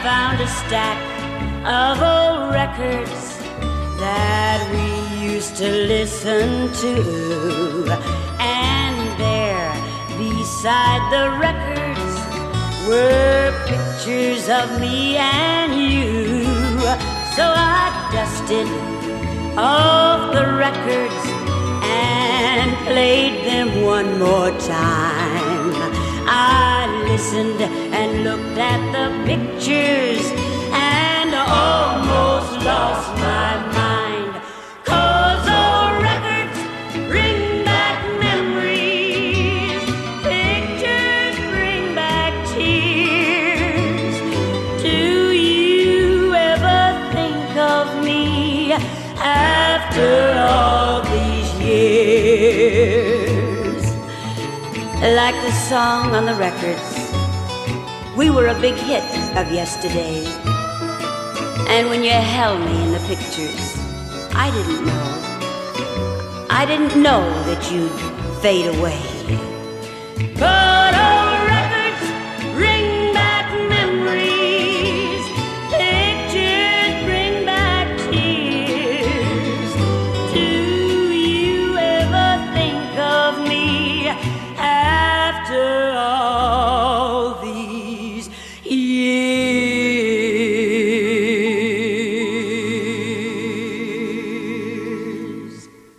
found a stack of old records that we used to listen to, and there beside the records were pictures of me and you. So I dusted off the records and played them one more time. I listened and looked at the pictures and almost lost my mind. 'Cause old records bring back memories, pictures bring back tears. Do you ever think of me after all these years? Like the song on the records, we were a big hit of yesterday. And when you held me in the pictures, I didn't know that you'd fade away. But